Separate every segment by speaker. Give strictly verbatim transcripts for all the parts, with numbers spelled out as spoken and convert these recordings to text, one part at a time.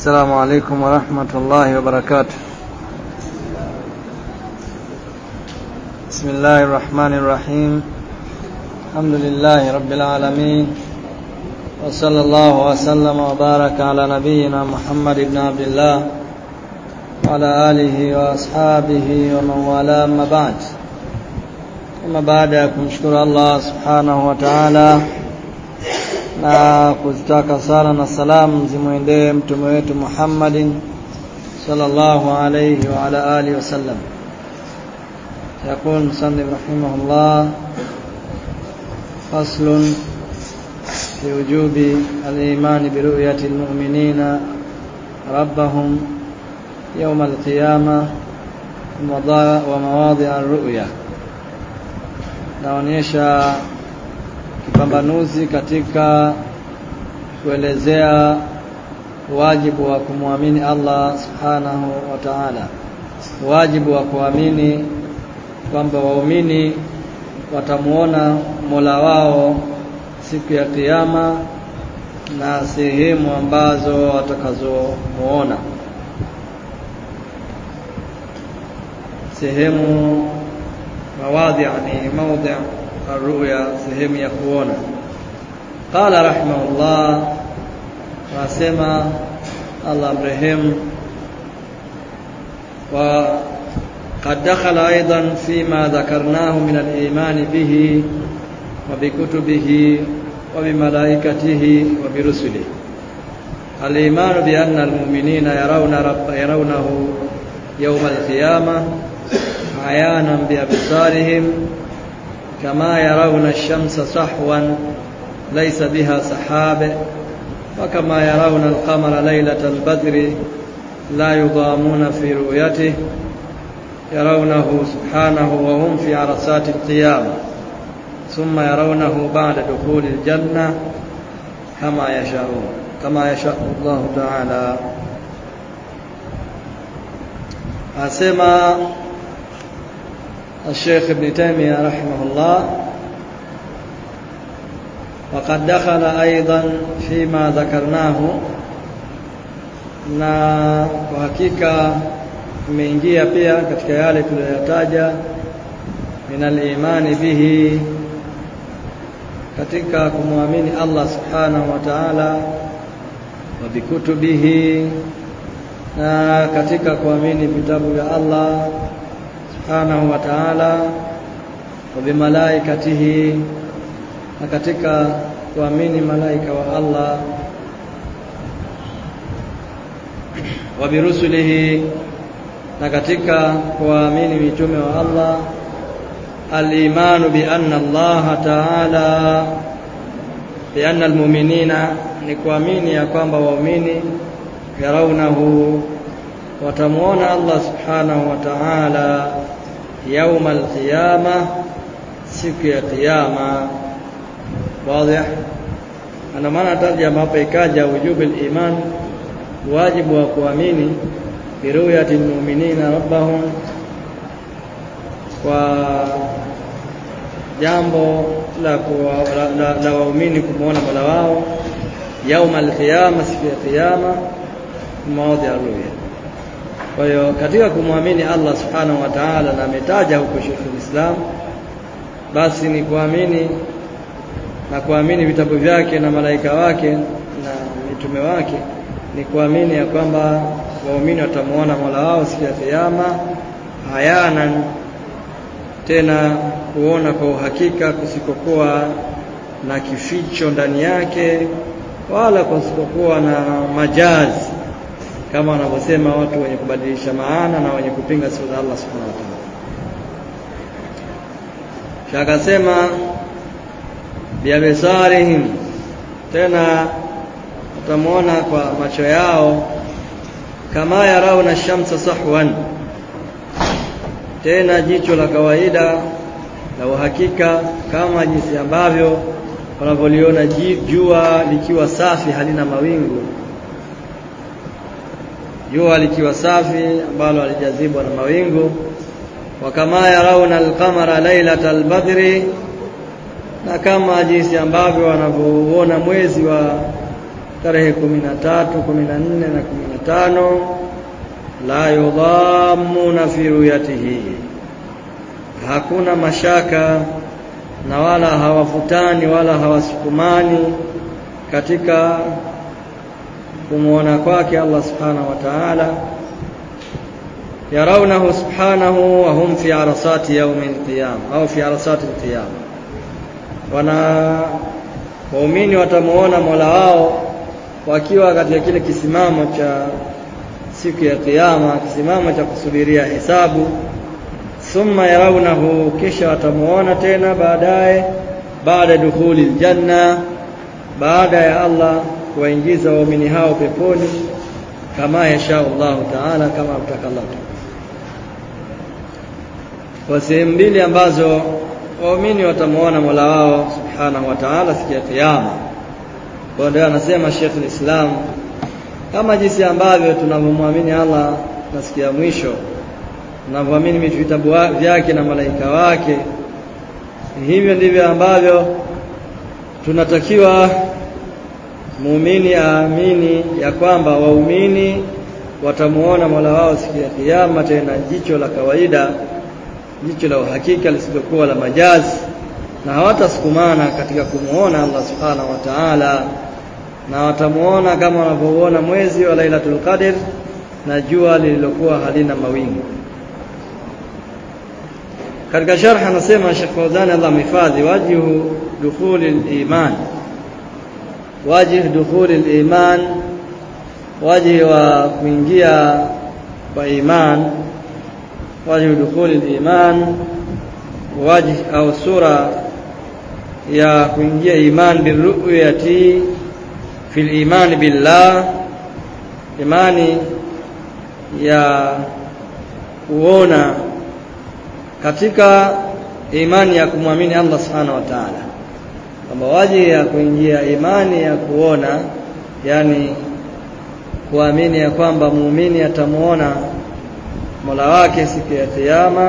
Speaker 1: السلام عليكم ورحمة الله وبركاته. بسم الله الرحمن الرحيم. الحمد لله رب العالمين، وصلى الله وسلم وبارك على نبينا محمد بن عبد الله وعلى آله وأصحابه ومن والاه، أما بعد. Kama baada ya kumshukuru Allah subhanahu wa ta'ala na kuzitaka sala na salamu zimwendee mtume wetu Muhammadin sallallahu alayhi wa ala alihi wasallam. Yaqul musannif rahimahullah: faslun fi wujubi al-iman bi ru'yati al-mu'minina rabbahum yawm al-qiyamah wa mawadi' ar-ru'ya. Naonyesha kipambanuzi katika kuelezea wajibu wa kumwamini Allah subhanahu wa ta'ala, wajibu wa kuamini kwamba waumini watamuona Mola wao siku ya kiyama na sehemu ambazo watakazomuona, sehemu mawadhi, yani mawdhi' ar-ru'ya, sehemu ya kuona. Qala rahimahullah, wasema Allah mrehemu, wa qad dakhala aidan fima dhakarnahu min al-iman bihi wa bi kutubihi wa bi malaikatihi wa bi rusulihi. Al-iman bi anna al-mu'minina yarawna rabb yarawnahu yawm al-qiyamah ayanan bi absarihim kama yarawna ash-shamsa sahwan laysa biha sahab wa kama yarawna al-qamara laylatal badri la yudamuna fi ru'yatihi yarawnahu subhanahu wa hum fi arasati al-qiyamah thumma yarawnahu ba'da dukhuli al-jannah kama yasha'un kama yasha'u Allah ta'ala. Asema الشيخ ابن تيمية رحمه الله: وقد دخل أيضا فيما ذكرناه، na kwa hakika imeingia pia katika yale tuliyotaja, min al-imani bihi, katika kumwamini Allah subhanahu wa ta'ala, wa bikutubihi, na katika kuamini vitabu vya Allah subhanahu wa ta'ala, wa bimalaikatihi, na katika kuamini malaika wa Allah, wa birusulihi, na katika kuamini mitume wa Allah. Al-imanu bi anna Allah ta'ala bi anna al-mu'minina, ni kuamini ya kwamba waumini yarawnahu, watamuona Allah subhanahu wa ta'ala يوم القيامة, siku ya kiyama. Wazi? Ana maana tarjama hapa ikaja wujubul iman, wajibu wa kuamini bi ru'yatil mu'minina rabbahum, kwa jambo la la waumini kumuona Mola wao يوم القيامة, siku ya kiyama, mawadhi ar-ru'ya. Kwa hiyo katika kumwamini Allah subhanahu wa ta'ala, na ametaja huko Sheikh al-Islam, basi ni kuamini na kuamini vitabu vyake na malaika wake na mitume wake, ni kuamini ya kwamba waumini watamuona Mola wao siku ya kiyama ayanan, tena kuona kwa uhakika, kusikokuwa na kificho ndani yake, wala kusikokuwa na majazi, kama wanavyosema watu wenye kubadilisha maana na wenye kupinga sifa za Allah subhanahu wa ta'ala. Shakasema biabsarihim, tena utamuona kwa macho yao, kama yarawna ash-shamsa sahwan, tena jicho la kawaida la uhakika, kama jinsi ambavyo wanavyoliona jua likiwa safi, halina mawingu, jua likiwa safi ambalo halijazibwa na mawingu. Wa kama yarawna al-qamara laylatal badri, na kama jinsi ambavyo wanavyoona mwezi wa tarehe kumi na tatu, kumi na nne na kumi na tano la yudhammuna fi ruyatihi, hakuna mashaka na wala hawafutani wala hawasukumani katika kumuona kwake Allah subhanahu wa ta'ala. yarawnahu subhanahu wa hum fi arasati yawmil qiyamah au fi arasati al-qiyamah, wana waumini watamuona Mola wao wakiwa katika kile kisimamo cha siku ya kiyama, kisimamo cha kusubiria hisabu. Thumma yarawnahu, kisha watamuona tena baadaye, baada dukhuli aljanna, baada ya Allah kuwaingiza waumini hao peponi, kama yasha Allah ta'ala, kama ataka Allah. Kwa sehemu mbili ambazo waumini watamuona Mola wao subhanahu wa ta'ala siku ya kiyama. Kwa ndio anasema Sheikh al-Islam, kama jinsi ambavyo tunavyomwamini Allah na siku ya mwisho, tunavyoamini vitabu vyake na malaika wake, hivyo ndivyo ambavyo tunatakiwa muumini aamini ya kwamba waumini watamuona Mola wao siku ya kiyama, tena jicho la kawaida, jicho la uhakika lisilokuwa la majazi, na hawatasukumana katika kumuona Allah subhanahu wa ta'ala, na watamuona kama wanavyoona mwezi wa Lailatul Qadr na jua lililokuwa halina mawingu. Katika sharh anasema Sheikh Fawzan Allah mhifadhi, wajhu dukhul al-iman, wajh dukhul al-iman, wajhi wa kuingia kwa iman, wajh dukhul al-iman, wajh au sura ya kuingia iman birru'yati fil iman billah, imani ya kuona katika imani ya kumwamini Allah subhanahu wa ta'ala, kwamba waji ya kuingia imani ya kuona, yani kuamini ya kwamba muumini atamuona Mola wake siku ya kiyama.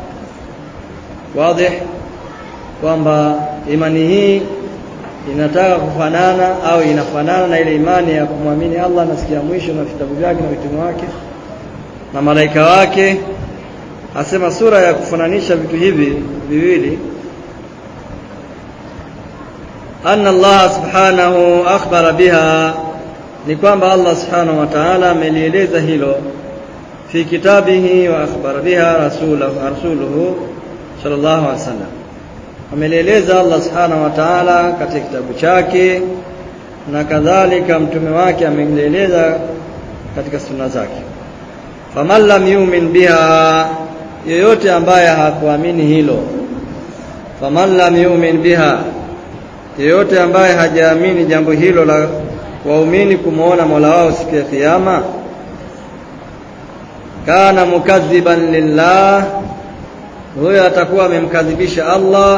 Speaker 1: Wazi kwamba imani hii inataka kufanana au inafanana na ile imani ya kumwamini Allah na siku ya mwisho na vitabu vyake na mitume wake na malaika wake. Asema sura ya kufananisha vitu hivi viwili, anna Allah subhanahu akhbara biha, ni kwamba Allah subhanahu wa ta'ala amelieleza hilo fi kitabihi wa akhbara biha rasulahu rasuluhu sallallahu alaihi wasallam, amelieleza Allah subhanahu wa ta'ala katika kitabu chake, na kadhalika mtume wake amelieleza katika sunna zake. Faman lam yu'min biha, yeyote ambaye hakuamini hilo, faman lam yu'min biha, yeyote ambaye hajaamini jambo hilo la waumini kumuona Mola wao siku ya kiyama, kana mukadhiban lillah, huyo atakuwa amemkadhibisha Allah,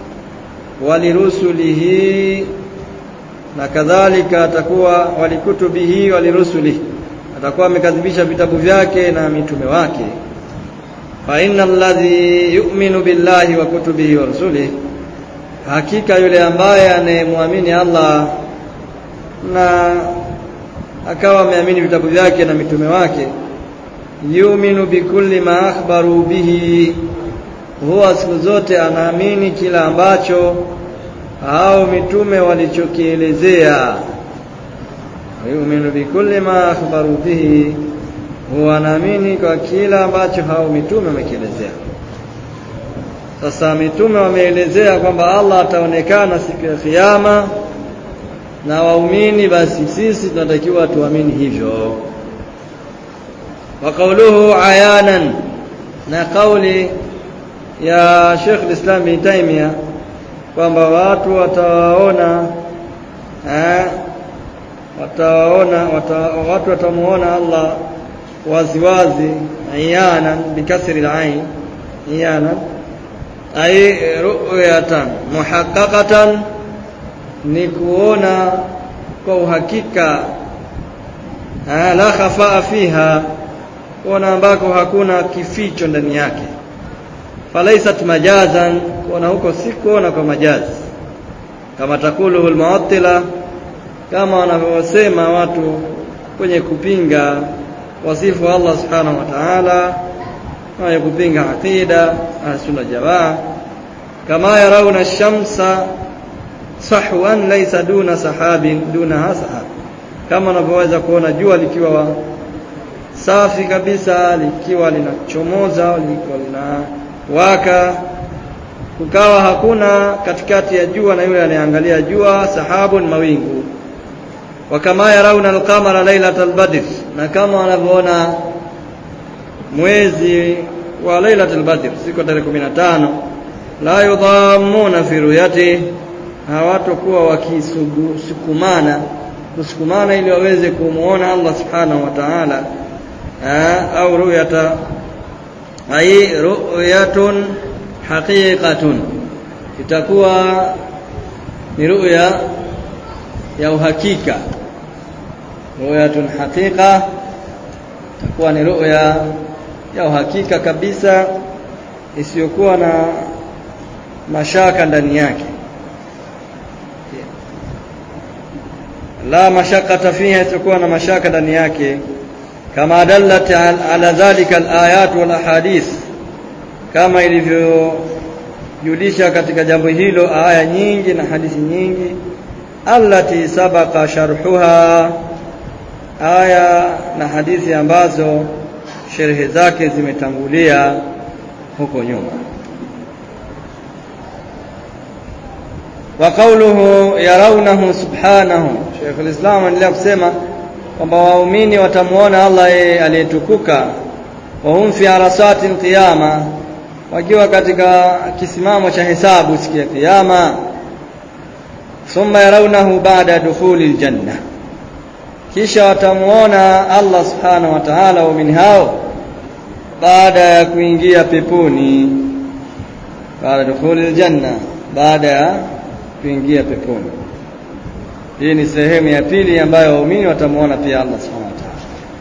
Speaker 1: walirusulihi, na kadhalika atakuwa walikutubihi walirusulihi, atakuwa amekadhibisha vitabu vyake na mitume wake. Fa innal ladhi yu'minu billahi wa kutubihi wa rusulihi, hakika yule ambaye anayemwamini Allah na akawa ameamini vitabu vyake na mitume wake, yu'minu bikulli ma akhbaru bihi, huwa siku zote anaamini kila ambacho hao mitume walichokielezea. Yu'minu bikulli ma akhbaru bihi, huwa anaamini kwa kila ambacho hao mitume wamekielezea. Sasa mitume wameelezea kwamba Allah ataonekana siku ya kiyama na waumini, basi sisi tunatakiwa tuamini hivyo. Wa qawluhu ayanan, na kauli ya Sheikh al-Islam Ibn Taymiyyah kwamba watu watawaona eh watawaona wata, watu watamuona Allah waziwazi, ayanan bikasri al-ain, ayanan ay ru'yatan muhaqqaqatan, ni kuona kwa uhakika, la khafaa fiha, kuona ambako hakuna kificho ndani yake. Falaisat majazan, kuona huko si kuona kwa majazi, kama takuluhu al-mu'attila, kama wanavyosema watu kwenye kupinga wasifu wa Allah subhanahu wa ta'ala, na kupinga aqida ahlusunna jamaa, kama yarawna ash-shamsa sahwan laysa duna sahabin dunaha sahab, kama wanavyoweza kuona jua likiwa safi kabisa, likiwa linachomoza, likiwa linawaka, kukawa hakuna katikati ya jua na yule anayeangalia jua sahabun, mawingu. Wa kama yarawna al-qamara laylatal badr, na kama wanavyoona mwezi wa laylatul badr siku tarehe kumi na tano, la yudhammuna fi ruyati, hawatakuwa wakisukumana kusukumana ili waweze kumuona Allah subhanahu wa ta'ala, au ru'yata ay ru'yatun haqiqatun, itakuwa ni ru'ya ya uhakika, ru'yatun haqiqa, itakuwa ni ru'ya ya uhakika kabisa isiyokuwa na mashaka ndani yake, la mashakata fiha, isiyokuwa na mashaka ndani yake, kama dallat ala dhalika alayat wal ahadith, kama ilivyojulisha katika jambo hilo aya nyingi na hadithi nyingi, allati sabaqa sharhuha, aya na hadithi ambazo sharhi zake zimetangulia huko nyuma. Wa qawluhu yarawnahu subhanahu, Sheikh al-Islam anaendelea kusema kwamba waumini watamuona Allah aliyetukuka, wa hum fi arasati al-qiyama, wakiwa katika kisimamo cha hesabu siku ya kiyama. Thumma yarawnahu ba'da dukhuli al-janna, kisha watamuona Allah subhanahu wa ta'ala waumini hao baada ya kuingia peponi, baada dukhuli al-janna, baada ya kuingia peponi. Hii ni sehemu ya pili ambayo waumini watamuona pia Allah subhanahu wa ta'ala.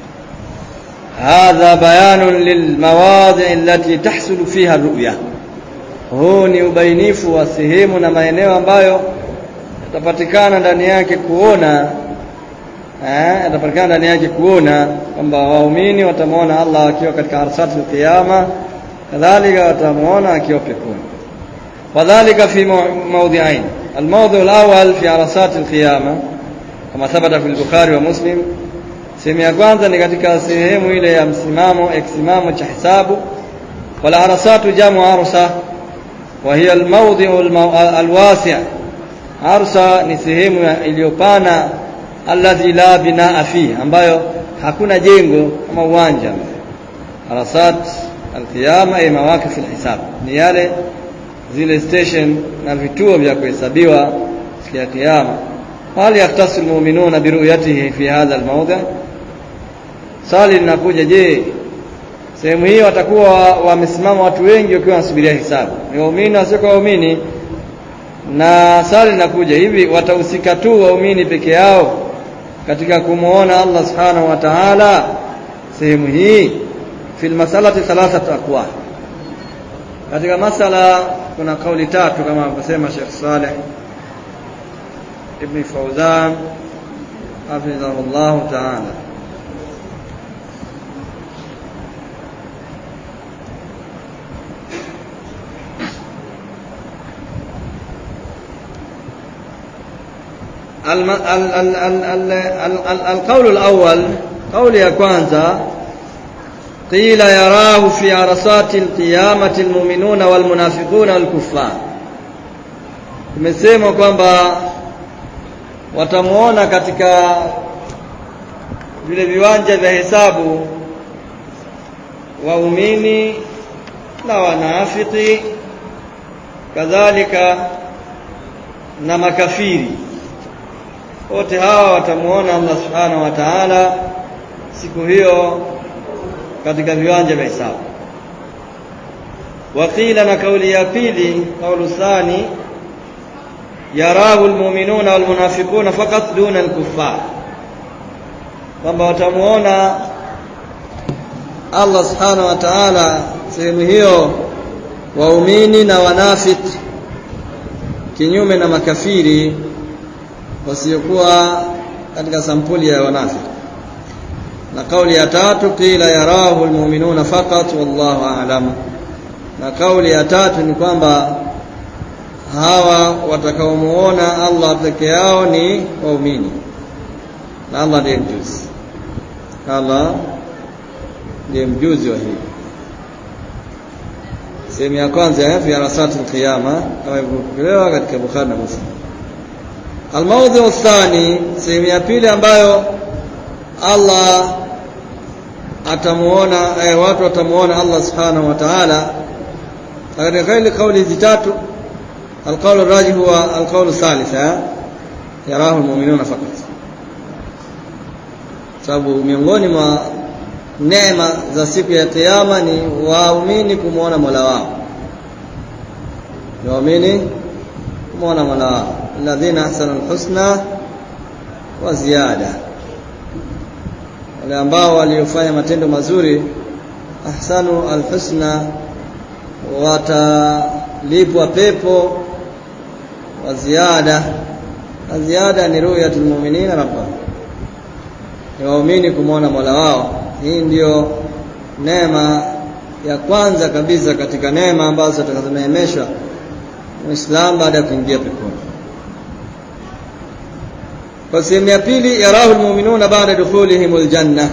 Speaker 1: Hadha bayanun lilmawadi' allati tahsulu fiha ar-ru'ya, huu ni ubainifu wa sehemu na maeneo ambayo yatapatikana ndani yake kuona, eh yatapatikana ndani yake kuona kwamba waumini watamuona Allah akiwa katika arsatul qiyama, kadhalika watamuona akiwa peponi. Wadhālika fi mawdi'ain, al-mawdi' al-awwal fi arasat al-qiyama kama thabata fi al-Bukhari wa Muslim. Sehemu ya kwanza ni katika sehemu ile ya msimamo eksimamo cha hisabu, wala arasatu jamu arsa, wa hiya al-mawdi'u al-wasi'. Arsa ni sehemu iliyopana, alladhi la binaa fihi, ambayo hakuna jengo kama uwanja. Arasat al-qiyama ay mawaqif al-hisab, ni yale zile station na vituo vya kuhesabiwa siku ya kiyama. Hali yaktasil mu'minuna bi ru'yatihi fi hadha al-mawdi', swali linakuja, je, sehemu hii watakuwa wamesimama watu wengi wakiwa wanasubiria hisabu, ni waumini wasiokuwa waumini? Na swali linakuja, hivi watahusika tu waumini peke yao katika kumuona Allah subhanahu wa ta'ala sehemu hii? Fil masalati thalathatu aqwal, katika masala kuna kauli tatu kama alivyosema Sheikh Saleh Ibn Fawzan hafidhahullah ta'ala. القول الأول قول ya kwanza, قيل يراه في عرصات القيامة المؤمنون والمنافقون والكفار, tumesema kwamba watamuona katika vile viwanja vya hesabu waumini na wanafiki, kadhalika na makafiri, wote hawa watamuona Allah subhanahu wa ta'ala siku hiyo katika viwanja vya hisabu. Waqila, na kauli ya pili, kaulu thani, yarahu almu'minuna walmunafiquna faqat duna alkuffar, kwamba watamuona Allah subhanahu wa ta'ala sehemu hiyo waumini na wanafiki, kinyume na makafiri wasiokuwa katika sampuli ya wanafiki. Na kauli ya tatu, qila yarahu almu'minuna faqat wallahu a'lam. Na kauli ya tatu ni kwamba hawa watakaomuona Allah peke yao ni waumini, na Allah ndiye mjuzi. Allah ndiye mjuzi wa hili. Sehemu ya kwanza ya fi arasatul qiyama kama ilivyopokewa katika Bukhari na Muslim. Al-mawdhu athani, sehemu ya pili ambayo Allah atamuona eh, watu watamuona Allah subhanahu wa ta'ala katika ile kauli zitatu. Al-qawl ar-rajih huwa al-qawl ath-thalitha, yarahu al-mu'minuna faqat. Sababu miongoni mwa neema za siku ya kiyama ni waumini kumuona Mola wao. Waumini kumuona Mola wao. Alladhina ahsanu al-husna wa ziyada. Wale ambao waliofanya matendo mazuri, ahsanu al-husna, watalipwa pepo, wa ziyada. Na ziyada ni ru'yatul mu'minina rabbahum, ni waumini kumuona Mola wao. Hii ndio neema ya kwanza kabisa katika neema ambazo tutakazoneemeshwa Muislamu baada ya kuingia peponi. Kwa sehemu ya pili, yarahu almu'minuna ba'da dukhulihimul janna.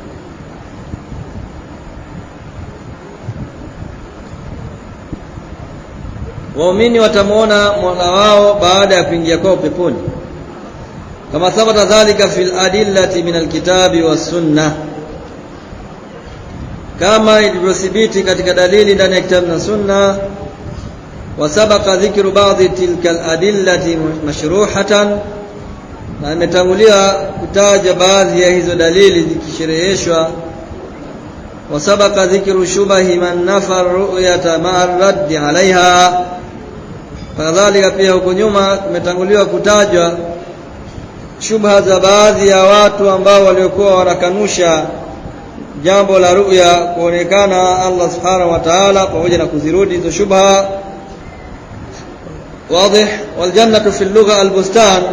Speaker 1: Waumini watamuona Mola wao baada ya kuingia kwao peponi, kama thabata dhalika fil adillati min alkitabi was sunnah, kama ilivyothibiti katika dalili ndani ya kitabu na sunna. Wasabaqa dhikru ba'dhi tilka al-adillati mashruhatan, na imetangulia kutaja baadhi ya hizo dalili zikishereheshwa. Wasabaqa dhikru shubahi man nafar ru'yata ma'a raddi 'alayha, kadhalika pia huko nyuma kumetanguliwa kutajwa shubha za baadhi ya watu ambao waliokuwa wanakanusha jambo la ru'ya, kuonekana Allah subhanahu wa ta'ala, pamoja na kuzirudi hizo shubha. Wazi. Wal jannatu fil lugha al bustan,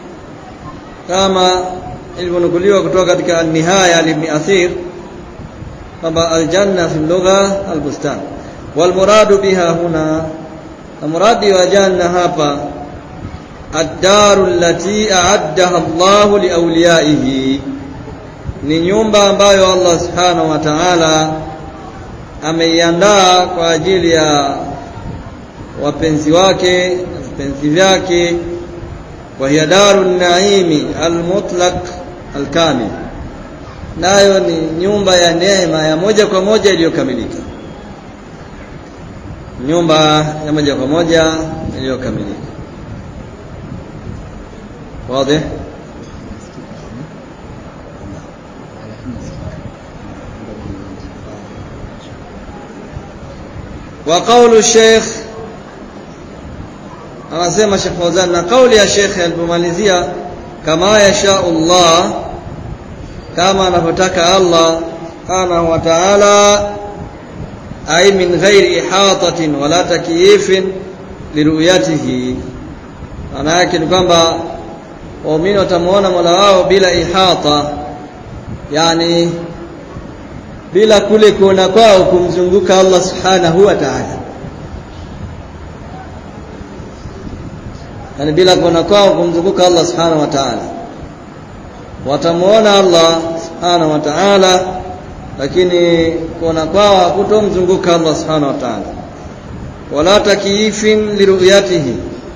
Speaker 1: kama ilivyonukuliwa kutoka katika an-nihaya li Ibn Athir kwamba al janna fil lugha al bustan. Wal muradu biha huna, muradi wa janna hapa ad-daru allati a'addaha Allah li awliyaihi, ni nyumba ambayo Allah subhanahu wa ta'ala ameiandaa kwa ajili ya wapenzi wake na vipenzi vyake. Wa hiya darun naimi al-mutlaq al-kamil, nayo ni nyumba ya neema ya moja kwa moja iliyokamilika, nyumba ya moja kwa moja iliyokamilika. Wazi. Wa qawlu Sheikh, anasema Sheikh Fawzan, na kauli ya Sheikh alipomalizia, kama yasha Allah, kama anavyotaka Allah subhanahu wa ta'ala, ay min ghairi ihatatin wala takyifin liruyatihi. Maana yake ni kwamba waumini watamuona Mola wao bila ihata, yani bila kule kuona kwao kumzunguka Allah subhanahu wa ta'ala, yani bila kuona kwao kumzunguka Allah subhanahu wa ta'ala. Watamuona Allah subhanahu wa ta'ala, lakini kuona kwao hakutomzunguka Allah subhanahu wa ta'ala. Wala takyifin liruyatihi,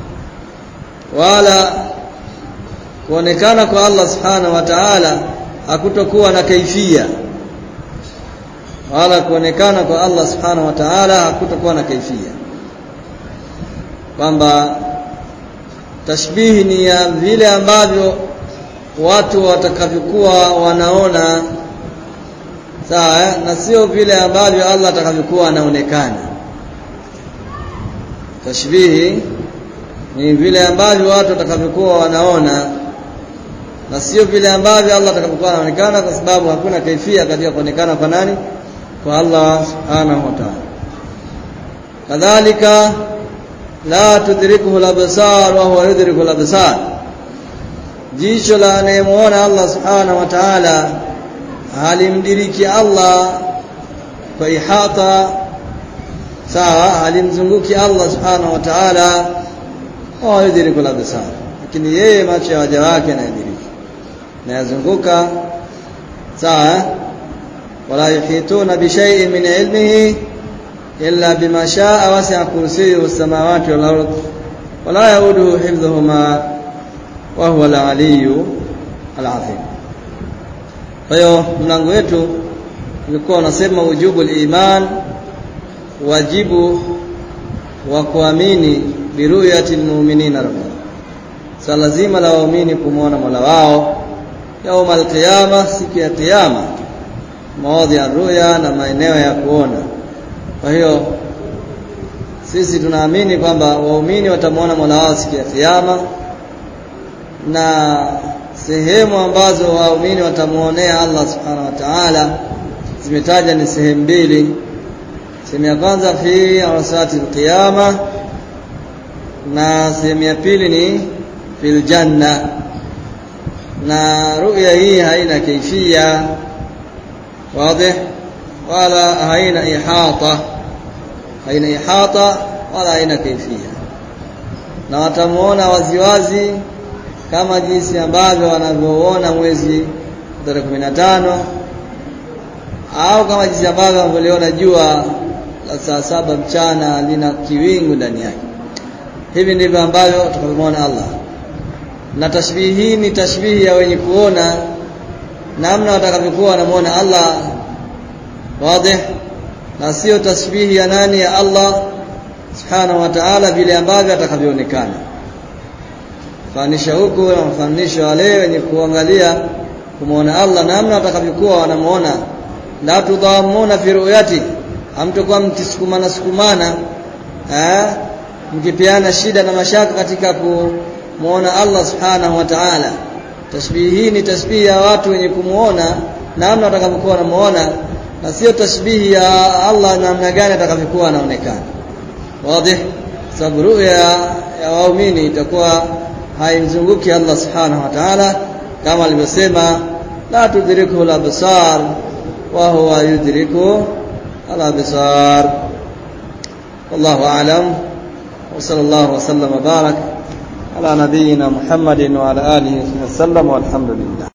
Speaker 1: wala kuonekana kwa Allah subhanahu wa ta'ala hakutokuwa na kaifia, wala kuonekana kwa Allah subhanahu wa ta'ala hakutokuwa na kaifia, kwamba tashbihi ni ya vile ambavyo watu watakavyokuwa wanaona, sawa, na sio vile ambavyo Allah atakavyokuwa anaonekana. Tashbihi ni vile ambavyo watu watakavyokuwa wanaona, na sio vile ambavyo Allah atakavyokuwa anaonekana, kwa sababu hakuna kaifia katika kuonekana kwa nani? Kwa Allah subhanahu wa ta'ala. Kadhalika la tudrikuhu al-absar wa huwa yudriku al-absar, jicho la anayemuona Allah subhanahu wa ta'ala halimdiriki Allah kwa ihata, sawa, halimzunguki Allah subhanahu wa ta'ala wa yudriku al-absar, lakini yeye macho ya waja wake yanadiriki na yazunguka, sawa. wala yuhituna bi shay'in min ilmihi illa bima sha'a, wasi'a kursiyyuhu as-samawati wal ard wala yauduhu hifdhuhuma wa huwa al-aliyyu al-azim. Kwa hiyo mlango wetu ulikuwa unasema wujubul iman, wajibu wa kuamini biruyati almu'minina rabbana, sa lazima la waumini kumuona Mola wao yauma alqiyama, siku ya kiyama, mawadhi ya ruya na maeneo ya kuona. Kwa hiyo sisi tunaamini kwamba waumini watamuona Mola wao siku ya kiyama, na sehemu ambazo waumini watamuonea Allah subhanahu wa ta'ala zimetaja ni sehemu mbili. Sehemu ya kwanza fi arsati alqiyama, na sehemu ya pili ni fil janna. Na ru'ya hii haina kaifia wazi, wala haina ihata, haina ihata wala haina kaifia, na watamuona waziwazi kama jinsi ambavyo wanavyoona mwezi tarehe kumi na tano, au kama jinsi ambavyo wanavyoona jua la saa saba mchana lina kiwingu ndani yake. Hivi ndivyo ambavyo tutakavyoona Allah. Na tashbihi hii ni tashbihi ya wenye kuona namna watakavyokuwa wanamuona Allah wazi, na sio tashbihi ya nani, ya Allah subhanahu wa ta'ala vile ambavyo atakavyoonekana. Fanisha huko na fanisha wale wenye kuangalia kumuona Allah namna watakavyokuwa wanamuona. La tudhamuna fi ru'yati, hamtakuwa mkisukumana sukumana eh mkipeana shida na mashaka katika kumuona Allah subhanahu wa ta'ala. Tashbihi hii ni tashbihi ya watu wenye kumuona namna watakavyokuwa wanamuona, na sio tashbihi ya Allah namna gani atakavyokuwa anaonekana. Wazi? Sababu ru'ya ya waumini itakuwa haimzunguki Allah subhanahu wa ta'ala, kama alivyosema la tudrikuhu al-absar wa huwa yudriku al-absar. Wallahu a'lam. وصلى الله وسلم وبارك على نبينا محمد وعلى آله وسلم والحمد لله.